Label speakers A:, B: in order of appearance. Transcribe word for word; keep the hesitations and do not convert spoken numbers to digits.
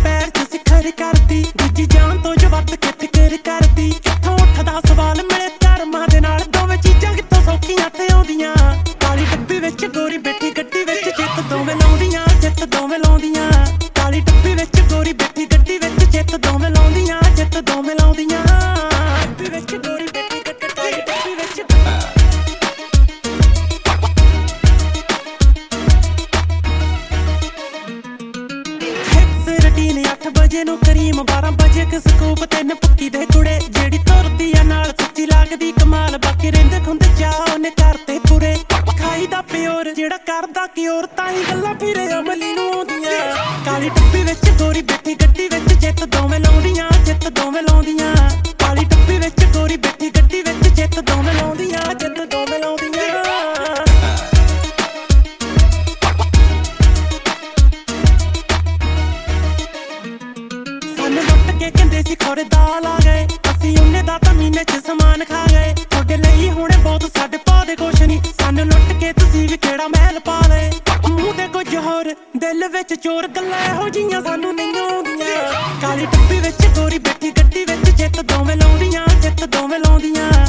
A: पैर च सिखर करदी दूजी जान तो जो वध के फिकर करदी कित्थों उठदा सवाल मिले धर्मां दे नाल दोवें चीजां कित्थों सौखियां ते आउंदियां काली डब्बी विच गोरी बैठी गड्डी विच जित दोवें लाउंदियां जित दोवें लाउंदियां काली डब्बी विच गोरी बैठी गड्डी विच जित दोवें लाउंदियां जित दोवें लाउंदियां डब्बी विच गोरी बैठी गड्डी डब्बी विच अठ बजे नू करीम बारह बजे क स्कूप तीन पक्की दे कुड़े जेड़ी तुरदी आ नाल सच्ची लगदी कमाल बाकी रहिंदे खुंदे चाह ओने करते पूरे खाई दा प्योर जेड़ा करदा क्योर ताई गल्लां फिरे अमली नू आउंदियां काली डब्बी विच गोरी बैठी गड्डी विच जित दोवें लाउंदियां जित दोवें लाउंदियां काली डब्बी विच गोरी बैठी गड्डी विच जित दोवें लाउंदियां जित दोवें लाउंदियां कहंदे सी खोरे दाल आ गए असीं उन्ने दा तां महीने च समान खा गए तुहाडे लई हुणे बहुत साडे पा दे कुछ नहीं सानू लुट के तुसीं भी केड़ा महल पा लए मूंह ते कुछ होर दिल विच चोर गल्लां इहो जिहियां सानू नहीं आउंदियां काली डब्बी विच गोरी बैठी गड्डी विच जित दोवें लाउंदियां जित दोवें लाउंदियां